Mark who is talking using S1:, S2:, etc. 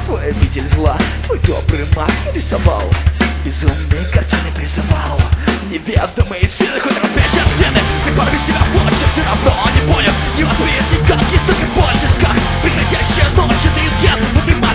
S1: твой обитель зла, твой добрый маг рисовал, безумные картины призывал. Неведомые силы хоть разбейте стены, ты порви себя хочешь, все равно не понял. Не восприять никак, есть только боль в висках, приходящая ночь, это изъян.